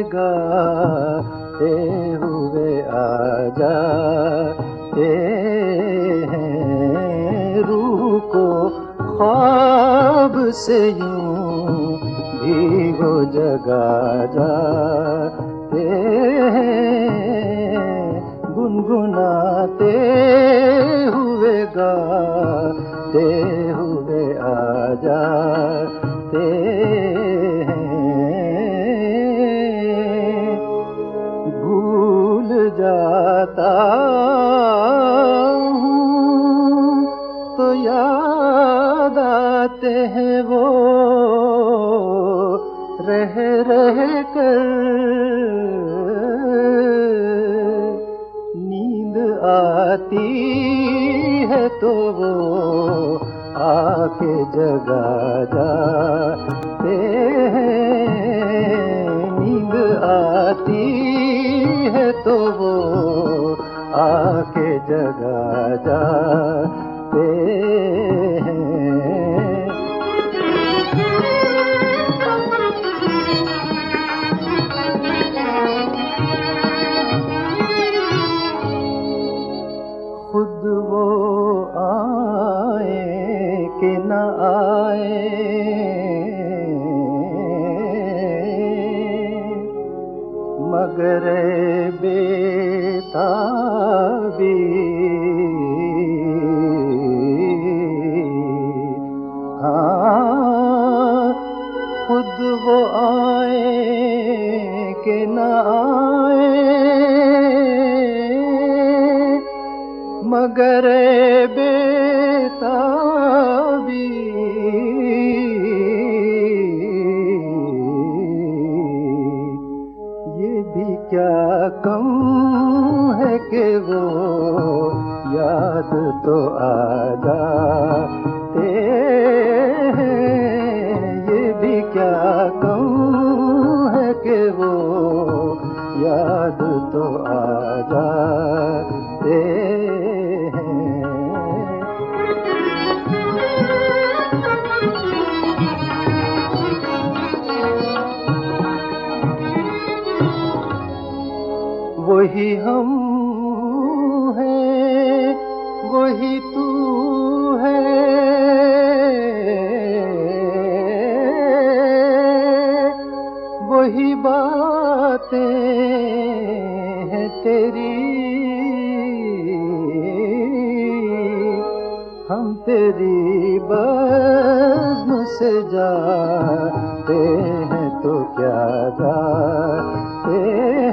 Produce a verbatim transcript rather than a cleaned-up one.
गाते हुए आ जाते हैं। रूह को ख्वाब से यूं भी वो जगा जाते हैं। गुनगुनाते हुए गाते हुए आ जाते हैं। भूल जाता हूँ तो याद आते हैं वो, रह रह कर नींद आती है तो वो आके जगा जाते हैं। नींद आती है तो वो आके जगा जाते हैं। खुद वो आए कि न आए, मगर बेताबी हाँ, खुद वो आए कि न आए, मगर बेताबी ये भी क्या कम है कि वो याद तो आ जाते हैं। ये भी क्या कम है कि वो याद तो आ जाते वही हम हैं, वही तू है, वही बातें हैं तेरी, हम तेरी बज़्म से जाते हैं तो क्या जाते हैं।